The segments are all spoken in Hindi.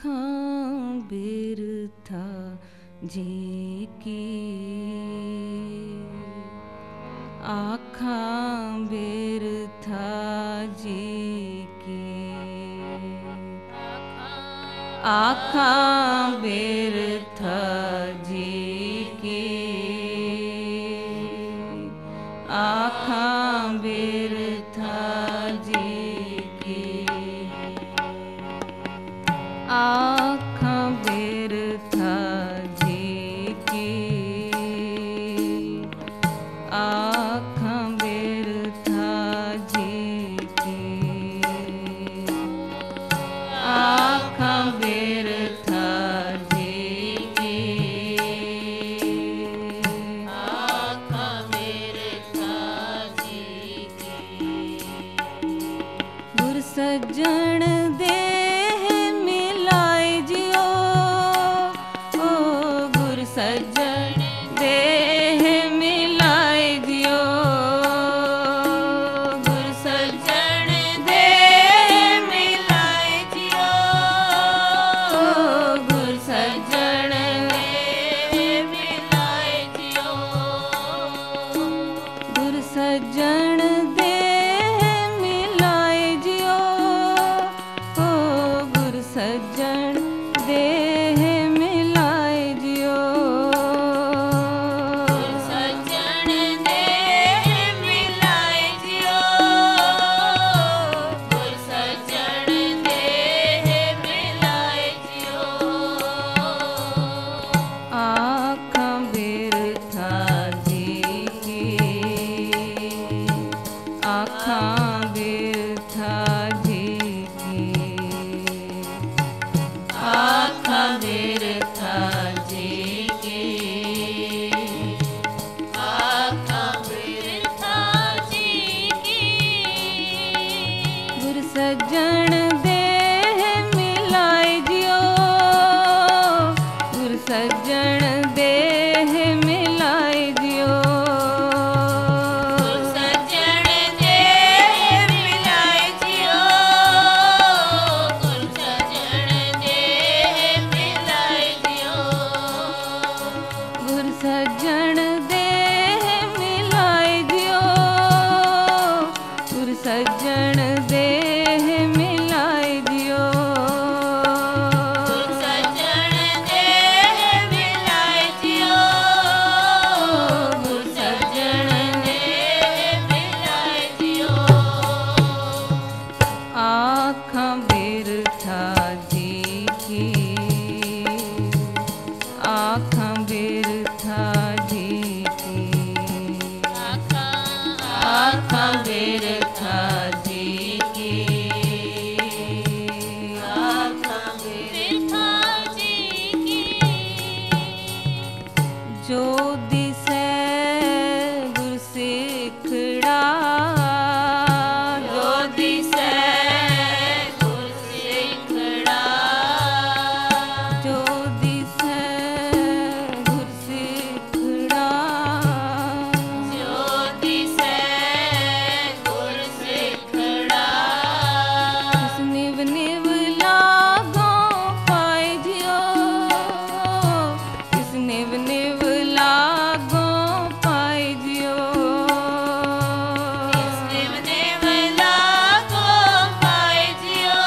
आँखां बिरथा जी की, आँखां बिरथा जी की, आँखां बिरथा जी की, आँखां बिरथा जी की, आँखां बिरथा जी की, आँखां बिरथा जी की, आँखां बिरथा जी की, आँखां बिरथा जी की। गुर सज्जन देह मिलाए जियो, ओ गुर सज्जन देह मिलाए जियो, गुर सज्जन देह मिलाए जियो, गुर सज्जन देह मिलाए जियो, गुर सज्जन देह मिलाए जियो, ओ गुर सज्जन देह मिलाए जियो, गुर सज्जन देह मिलाए जियो, गुर सज्जन देह मिलाए जियो, आँखां बिरथा जी की, आँखां बिरथा जी की, आँखां बिरथा जी की, आँखां बिरथा जी की। गुर सज्जन देह मिलाए जियो, गुर सज्जन देह मिलाए जियो, गुर सज्जन देह मिलाए जियो, गुर सज्जन देह मिलाए जियो, गुर सज्जन देह मिलाए जियो, गुर सज्जन देह मिलाए जियो, गुर सज्जन देह मिलाए जियो, गुर सज्जन देह मिलाए जियो, आँखां बिरथा जी की, आँखां बिरथा जी की, आँखां बिरथा जी की, आँखां बिरथा जी की। जो दिसै गुर सिखड़ा, जो दिसै गुर सिखड़ा, जो दिसै गुर सिखड़ा, जो दिसै गुर सिखड़ा, तिस निव निव लागों पाए जियो, तिस निव निव लागों पाए जियो, तिस निव निव लागों पाए जियो,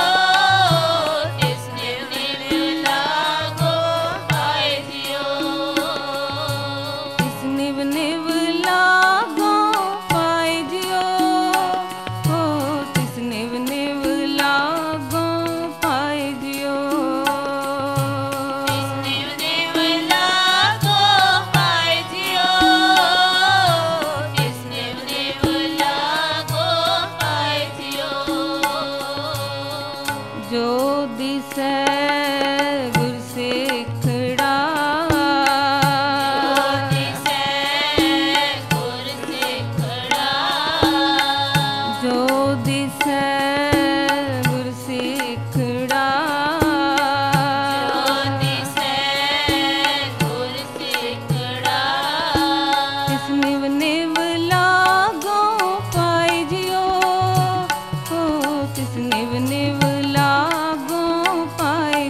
तिस निव निव लागों पाए जियो, तिस निव निव लागों पाए जियो, ओ तिस निव निव लागों पाए जियो, तिस निव निव लागों पाए जियो, तिस निव निव लागों पाए जियो, जो दिसै गुर सिखड़ा, जो दिसै गुर सिखड़ा, जो दिसै गुर सिखड़ा, जो दिसै गुर सिखड़ा, तिस निव निव लागों पाए जियो, ओ तिस निव निव लागों पाए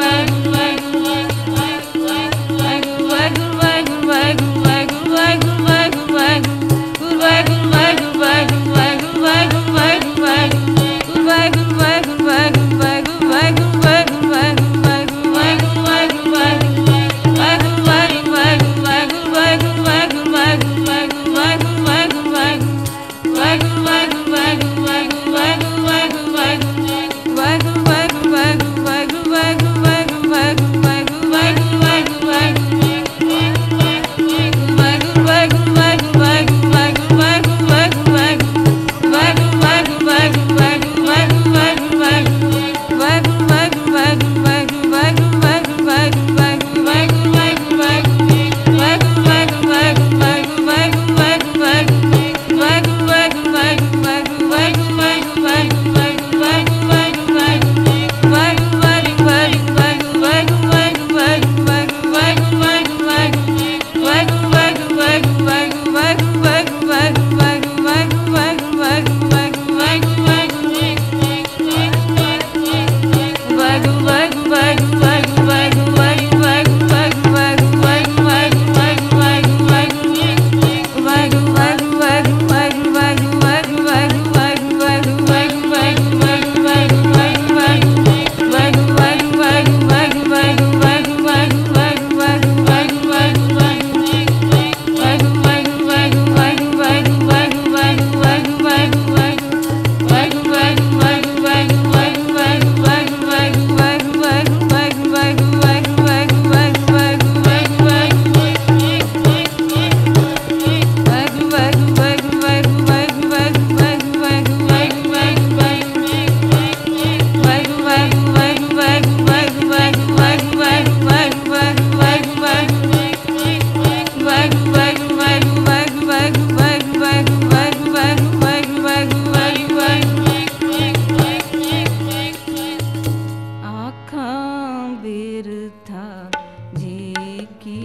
बिरथा जी की,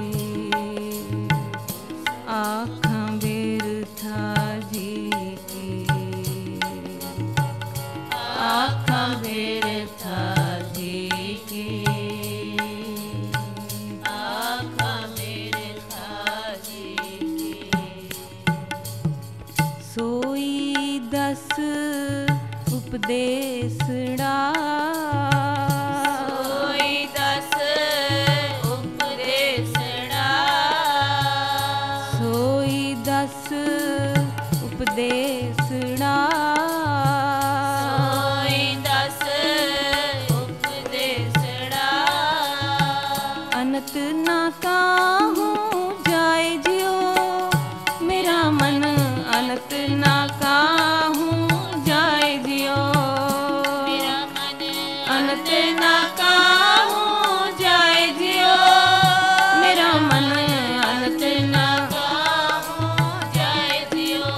आँखां बिरथा जी की, आँखां बिरथा जी की, आँखां बिरथा जी की। सोई दस उपदेसड़ा, सोई दस उपदेसड़ा, सोई दस उपदेसड़ा, सोई दस उपदेसड़ा। अनत ना काहूँ जाए जियो मेरा मन, अनत ना काहूँ जाए जियो, मेरा मन अनत ना काहूँ जाए जियो मेरा मन, अनत ना काहूँ जाए जियो।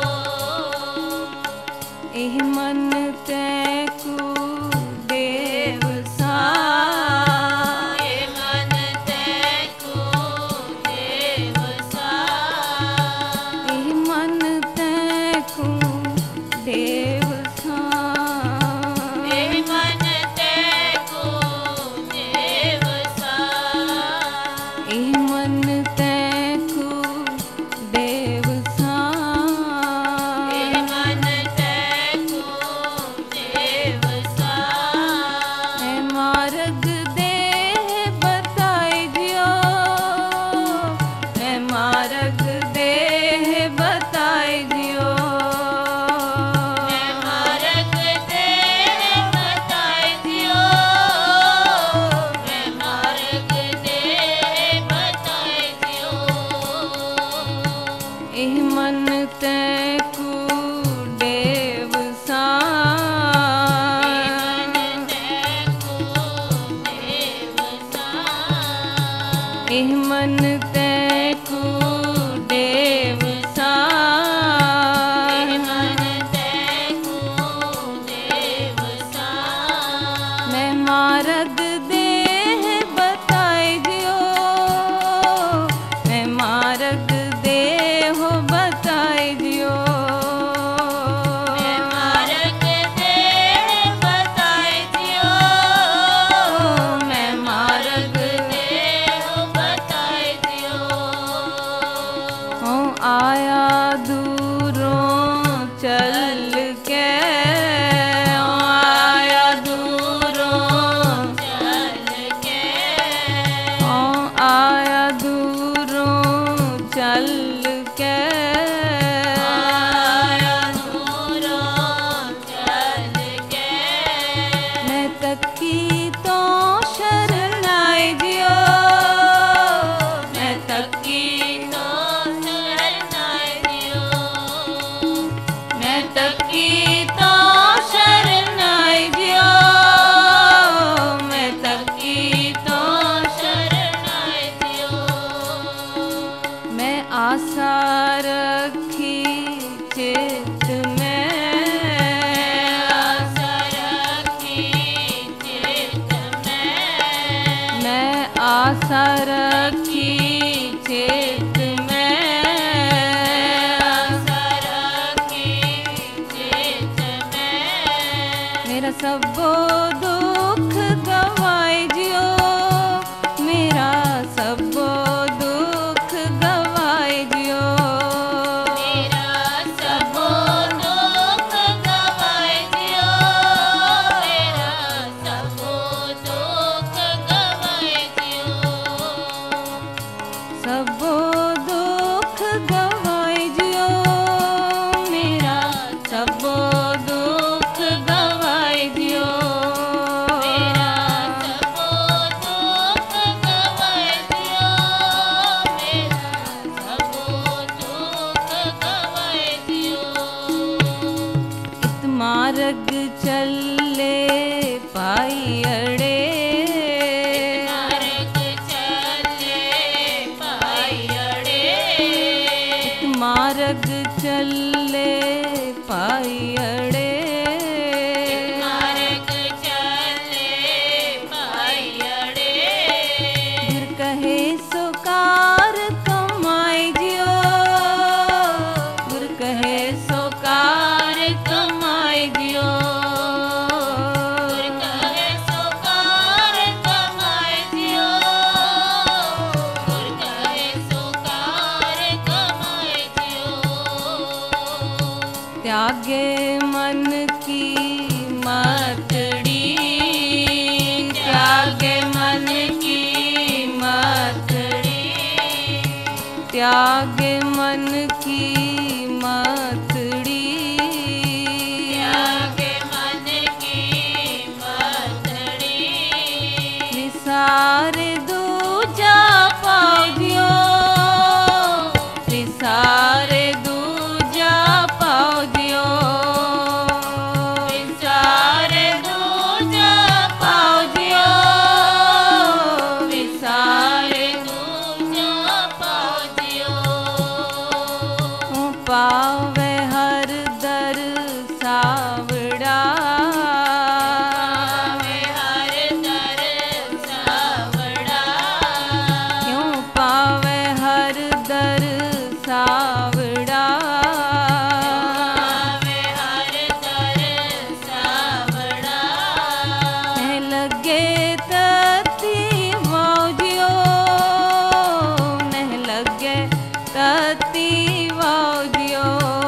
एह मन तैकू देव सा, ये मन तैकू देव सा, एह मन तैकू देव सा, ये मन तैकू देव सा, एह मन तैकू देव सा, ये मन तैकू देव सा। ऐ मार्ग देह बताए जियो, ऐ मार्ग देह बताए जियो, मैं मार्ग देह बताए दियो, मैं मार्ग देह बताए दियो। एह मन तैकू देव सा, ये मन तैकू देव सा, एह मन तैकू देव सा, ये मन तैकू देव सा। मैं मार्ग देह बताए जियो, मैं मार्ग देह बताए जियो, मैं मार्ग देह बताए दियो, मैं मार्ग देह बताए दियो। हो आया दूरों चल के, हो आया दूरों, चल के, हो आया दूरों चल के, आया दूरों चल के। मैं तकी तो शरणाए जियो, मैं तकी तो शरणाए दियो, मैं तकी तो शरणाए जियो, मैं तकी तो शरणाए दियो। मैं आशा रखी चित में, आशा रखी चित में, मैं आशा रखी चित में, आशा रखी चित में। मेरा सबो दुख गवाए जियो, मेरा सबो दुख गवाए जियो, मेरा सबो दुख गवाए दियो, मेरा सबो दुख गवाए दियो। त्यागे मन की मतड़ी, त्यागे मन की मतड़ी, विसारे दूजा पाव दियो, विसारे दूजा पाव दियो, विसारे दूजा पाव दियो, विसारे दूजा पाव दियो। पावे हर दर सावड़ा, पावे हर दर सावड़ा, क्यों पावे हर दर सावड़ा, पावे हर दर सावड़ा, मैं लगे तती वाजियो, मैं लगे तती वाजियो,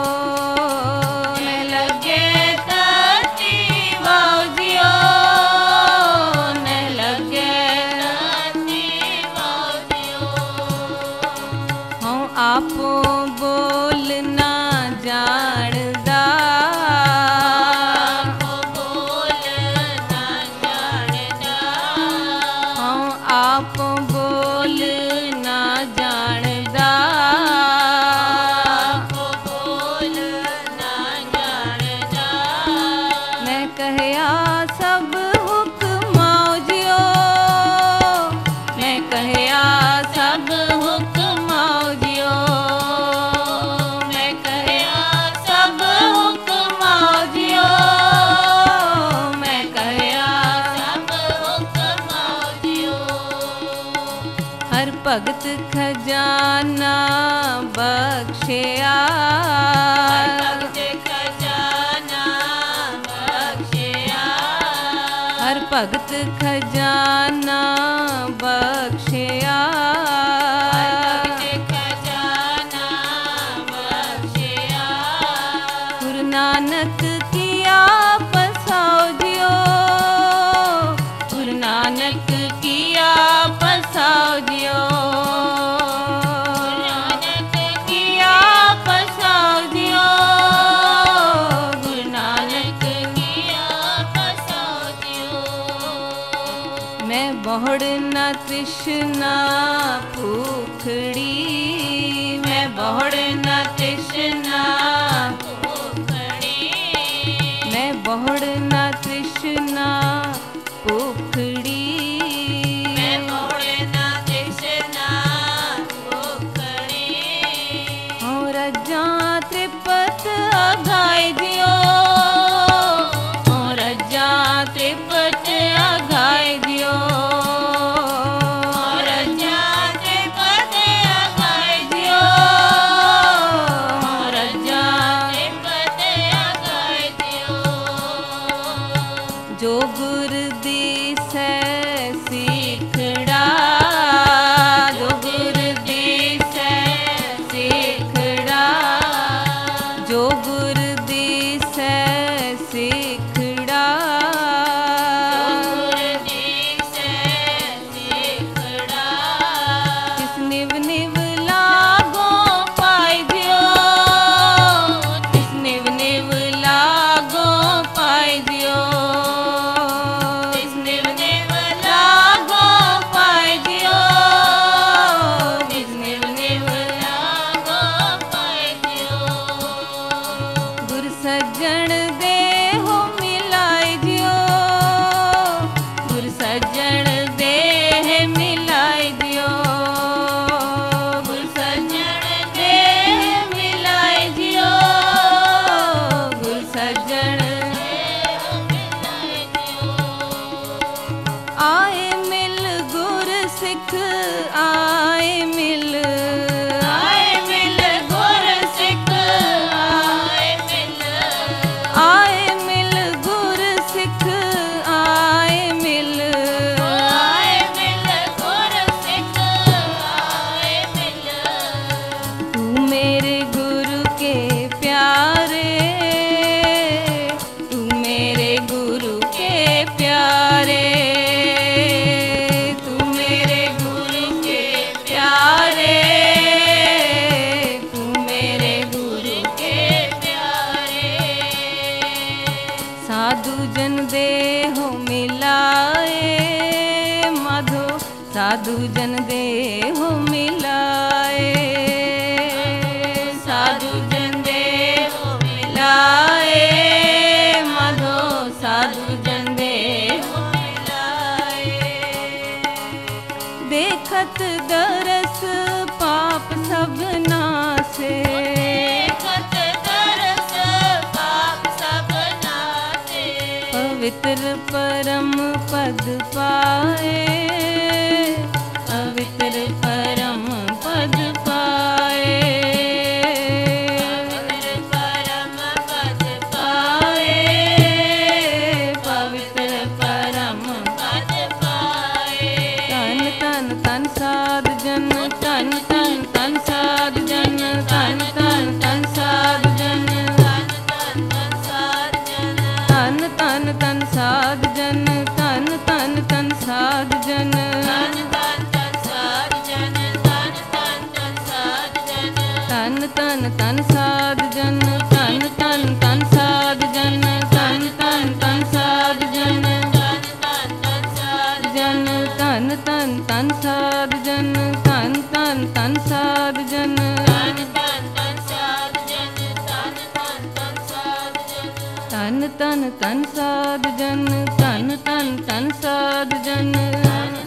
मैं लगे तती वाजियो, मैं लगे तती वाजियो। हूँ आपो बोलना जानदा, आपो बोलना जानदा, हूँ आप बोलना जानदा, आपो बोलना जानदा, मैं कहया सब हुक्म जियो, मैं कहया सब हुक्म जियो, मैं कहया सब हुक्म जियो, मैं कहया सब हुक्म दियो। हर भगत खजाना बख्शिया, भगत खजाना बख्शिया, हर भगत खजाना बख्शिया, भगत खजाना बख्शिया, गुरु नानक किया पसाओ जियो, गुरु नानक किया पसाओ जियो, नानक किया पसाओ जियो, गुरु नानक किया पसाओ दियो। मैं बहुड़ न तृष्णा भूखड़ी, मैं बहुड़ न तृष्णा, भूखड़ी, मैं बहुड़ न तृष्णा भूखड़ी, मैं मोड़ना तृष्णा भूखड़ी, हूँ रजा त्रिपत अघाई दियो, हूँ रजा त्रिपत अघाई दियो, रजा त्रिपत अघाई दियो, दियो, रजा त्रिपत अघाई दियो। जो गुर दिसै सीखड़ा, जो गुर दिसै सीखड़ा, जो गुर दिसै सीखड़ा, तिस निव निव लागो पाई दियो, तिस निव निव लागो पाई दियो, लागो पाई दियो, तिस निव निव गुर सज्जन देहो मिलाई दियो, गुर सज्जन देह मिलाई दियो, गुर सज्जन देह मिलाई दियो, गुर सज्जन आए मिल गुर सिख आए मिल, आए मिल गुर सिख आए मिल गुर सिख आए मिल, तू मेरे गुरु के प्यारे, तू मेरे गुरु के प्यारे, तू मेरे गुरु के प्यारे, साधु जन देह मिलाए, साधु जन देह मिलाए, माधो साधु जन देह मिलाए। देखत दरस पाप सब नासे, देखत दरस पाप सब नासे। पवित्र परम पद पाए, पवित्र परम पद पाए, पवित्र परम पद पाए, पवित्र परम पद पाए। तन तन तन साधु जन, तन तन तन साधु जन, तन तन तन साधु जन, तन तन तन साधु जन, तन तन तन साधु जन, तन तन तन साधु जन, तन तन तन साधु जन, तन तन तन साधु जन, तन तन तन साधु जन, तन तन तन साधु जन, तन तन तन साधु जन, तन तन तन साधु जन, तन तन तन साधु जन, तन